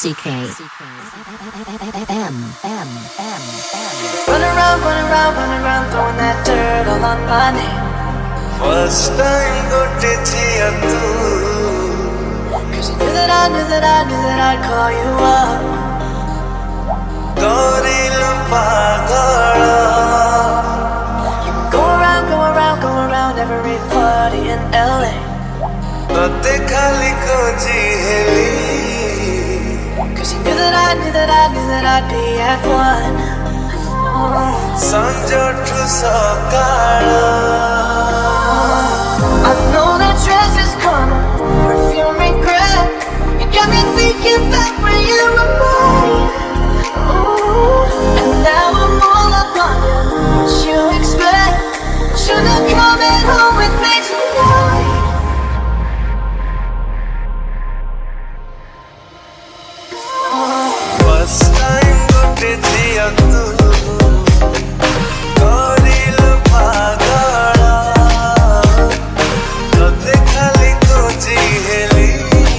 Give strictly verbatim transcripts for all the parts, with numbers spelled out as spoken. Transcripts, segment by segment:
C K. M, M, M, M. Run around, run around, run around, throwing that dirt all on my name. First time got it here too. Cause you knew that I knew that I knew that I'd call you up. Goril pagala. You can go around, go around, go around every party in L A. Tote khali khoji heli. Cause you knew that I knew that I knew that I'd be at one. Sanjo to sakala. I know that dress is karma, perfume regret. You got me thinking back when you were mine. Ooh, and now I'm all up on you. What you expect? Should've come at home with me tonight. First time got it here too. Goril pagala. Tote khali khoji heli.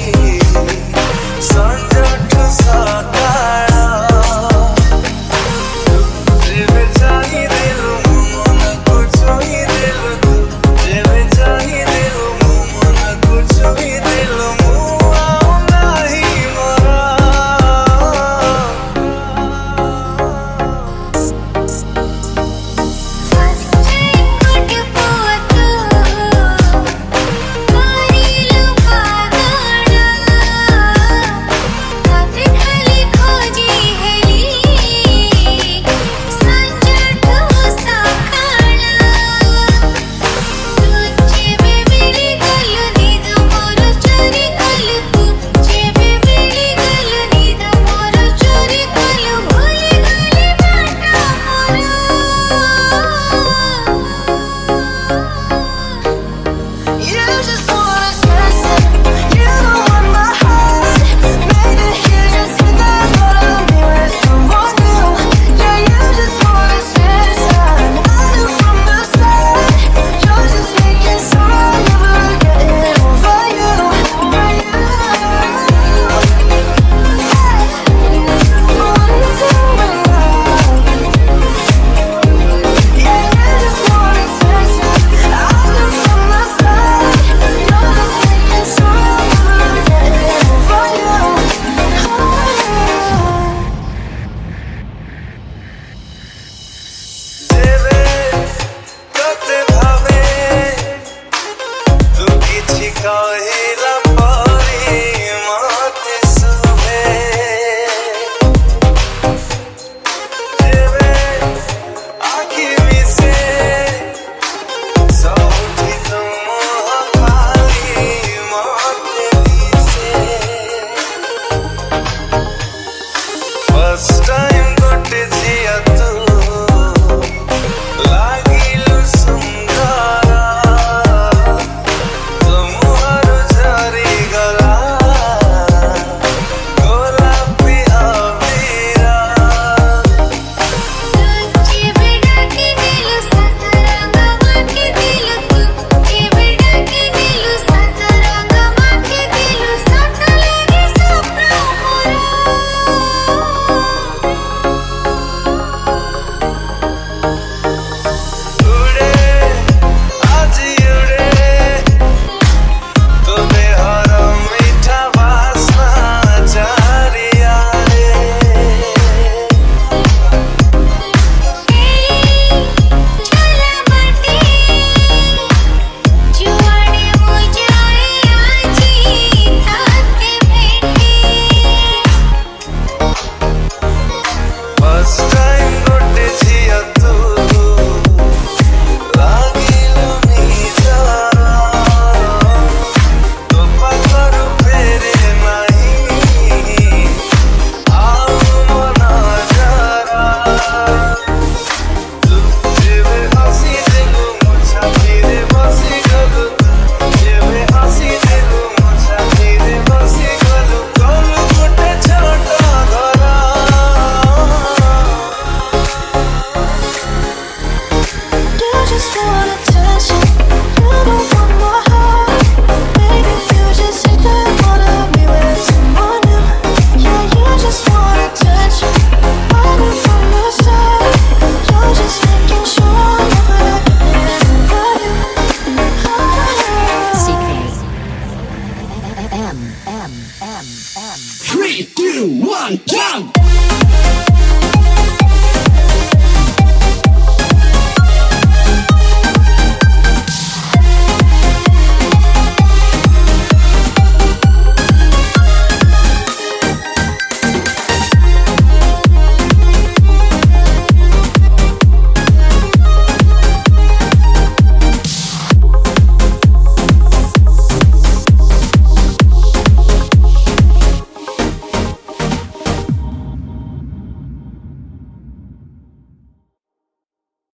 M. Three, two, one, jump!